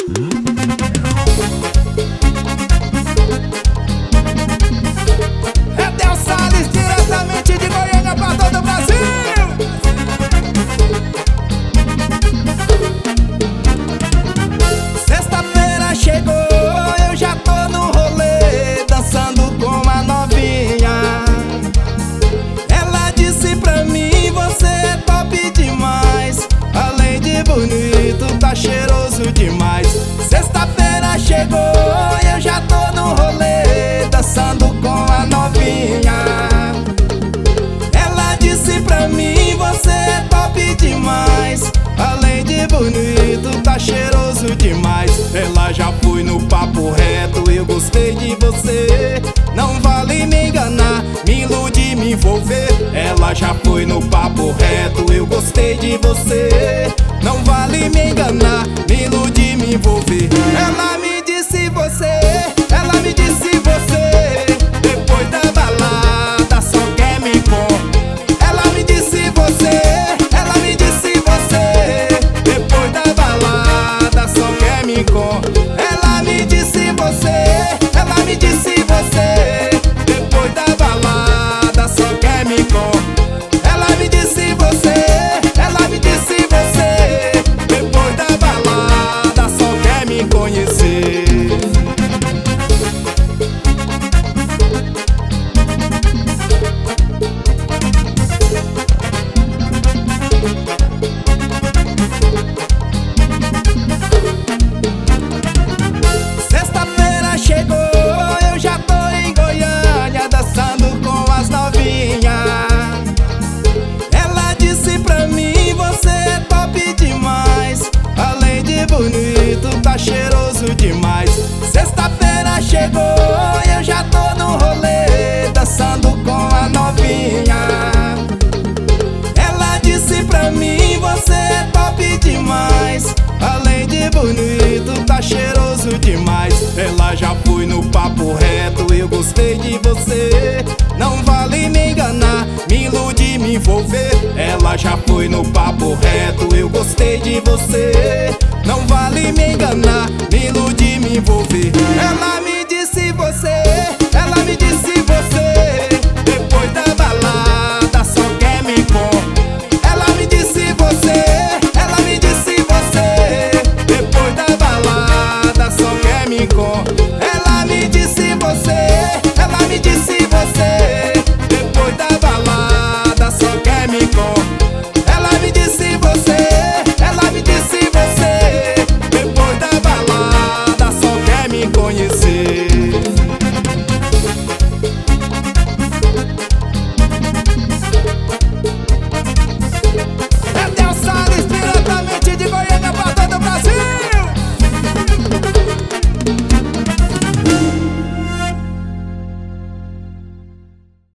É Del Salles, diretamente de Goiânia pra todo o Brasil. Sexta-feira chegou, eu já tô no rolê, dançando com a novinha. Ela disse pra mim, você é top demais, além de bonito, tá cheiroso demais. Sexta-feira chegou, eu já tô no rolê, dançando com a novinha. Ela disse pra mim, você é top demais, além de bonito, tá cheiroso demais. Ela já foi no papo reto, eu gostei de você. Não vale me enganar, me iludir, me envolver. Ela já foi no papo reto, eu gostei de você. Não vale me enganar, me iludir, me envolver. Ela me disse ela me disse você. Depois da balada só quer me com. Ela me disse ela me disse você. Depois da balada só quer me com. Ela me disse ela me disse você. Depois da balada só quer me com. Ela me disse ela me disse você. Depois da balada só quer me conhecer. Sexta-feira chegou, eu já tô em Goiânia, dançando com as novinhas. Ela disse pra mim, você é top demais, além de bonito, tá cheiroso demais. Sexta-feira chegou, eu já tô no rolê, dançando com a novinha. Ela disse pra mim, você é top demais, além de bonito, tá cheiroso demais. Ela já foi no papo reto, eu gostei de você. Não vale me enganar, me iludir, me envolver. Ela já foi no papo reto, eu gostei de você.